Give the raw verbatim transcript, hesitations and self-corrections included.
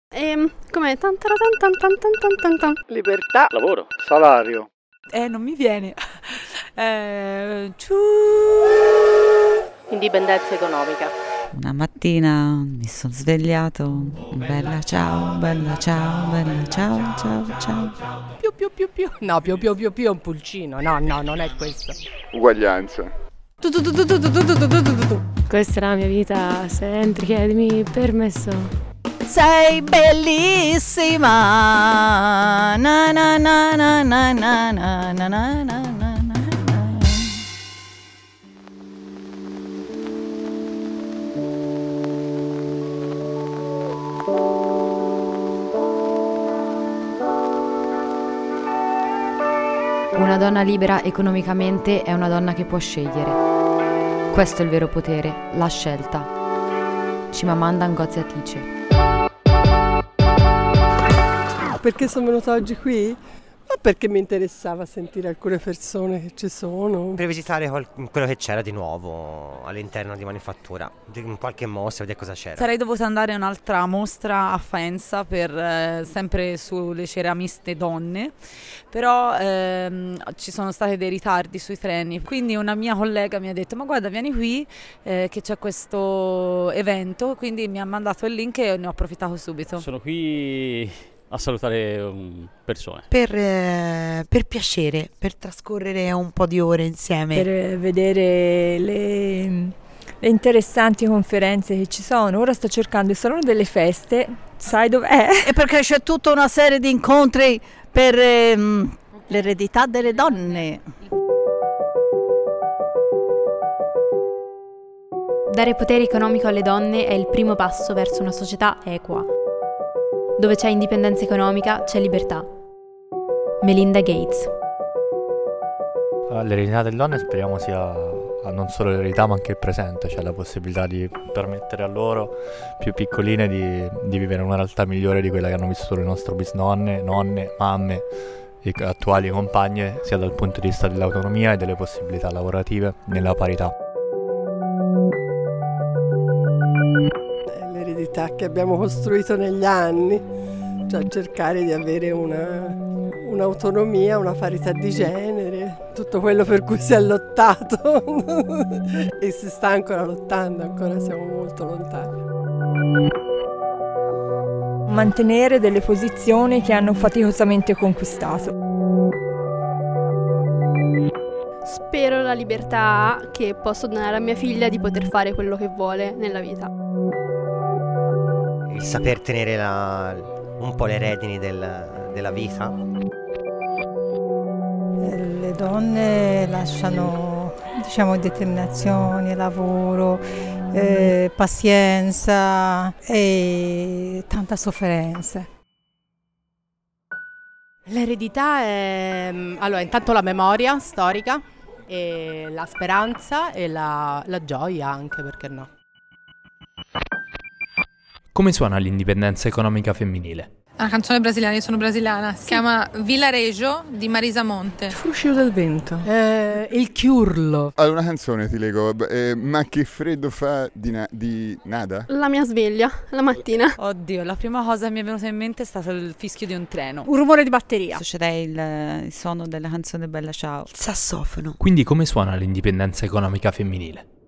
E com'è? Tan tan tan tan tan tan tan tan. Libertà, lavoro, salario. Eh, non mi viene. eh, ciu... Indipendenza economica. Una mattina mi sono svegliato, bella ciao, bella ciao, bella ciao, ciao, ciao. Più più più più. No, più più più più è un pulcino. No, no, non è questo. Uguaglianza. Tu tu tu tu tu tu tu tu tu tu tu. Questa è la mia vita, se entri chiedimi permesso. Sei bellissima, na na na na na na na na na na na. Una donna libera economicamente è una donna che può scegliere. Questo è il vero potere, la scelta. Chimamanda Ngozi Adichie. Perché sono venuta oggi qui? Ma perché mi interessava sentire alcune persone che ci sono. Per visitare quel- quello che c'era di nuovo all'interno di Manifattura, di- in qualche mostra, vedere cosa c'era. Sarei dovuta andare a un'altra mostra a Faenza per eh, sempre sulle ceramiste donne, però ehm, ci sono stati dei ritardi sui treni, quindi una mia collega mi ha detto ma guarda vieni qui eh, che c'è questo evento, quindi mi ha mandato il link e ne ho approfittato subito. Sono qui a salutare um, persone. Per, eh, per piacere, per trascorrere un po' di ore insieme. Per vedere le, le interessanti conferenze che ci sono. Ora sto cercando il Salone delle Feste, sai dov'è? E perché c'è tutta una serie di incontri per ehm, l'eredità delle donne. Dare potere economico alle donne è il primo passo verso una società equa. Dove c'è indipendenza economica, c'è libertà. Melinda Gates. L'eredità delle donne speriamo sia non solo l'eredità ma anche il presente, cioè la possibilità di permettere a loro più piccoline di, di vivere una realtà migliore di quella che hanno vissuto le nostre bisnonne, nonne, mamme e attuali compagne, sia dal punto di vista dell'autonomia e delle possibilità lavorative nella parità. L'eredità che abbiamo costruito negli anni, cioè cercare di avere una, un'autonomia, una parità di genere, tutto quello per cui si è lottato e si sta ancora lottando, ancora siamo molto lontani. Mantenere delle posizioni che hanno faticosamente conquistato. Spero la libertà che posso donare a mia figlia di poter fare quello che vuole nella vita. Il saper tenere la- un po' le redini del- della vita. Le donne lasciano, diciamo, determinazione, lavoro, eh, pazienza e tanta sofferenza. L'eredità è allora intanto la memoria storica e la speranza e la, la gioia anche, perché no? Come suona l'indipendenza economica femminile? Una canzone brasiliana, io sono brasiliana, si chiama Villareggio di Marisa Monte. Fruscio del vento. Eh, il chiurlo. Allora, una canzone ti leggo, eh, ma che freddo fa di, na- di nada? La mia sveglia, la mattina. Oddio, la prima cosa che mi è venuta in mente è stato il fischio di un treno. Un rumore di batteria. Succede il, il suono della canzone Bella Ciao. Il sassofono. Quindi come suona l'indipendenza economica femminile?